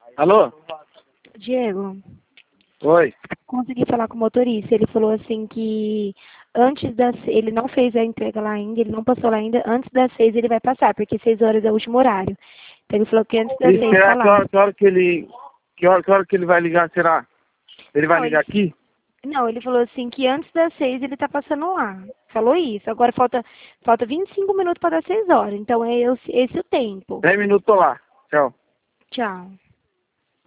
Alô? Diego, Oi. consegui falar com o motorista. Ele falou assim que ele não fez a entrega lá ainda, ele não passou lá ainda. Antes das 6 ele vai passar, porque 6 horas é o último horário. Então ele falou que antes das E 6 tá será lá. que hora que ele. Que hora que ele vai ligar, será? Ele vai Não, ligar aqui? não, ele falou assim que antes das 6 ele tá passando lá. Falou isso. Agora falta 25 minutos para dar 6 horas. Então é esse o tempo. 10 minutos tô lá. Tchau. Tchau.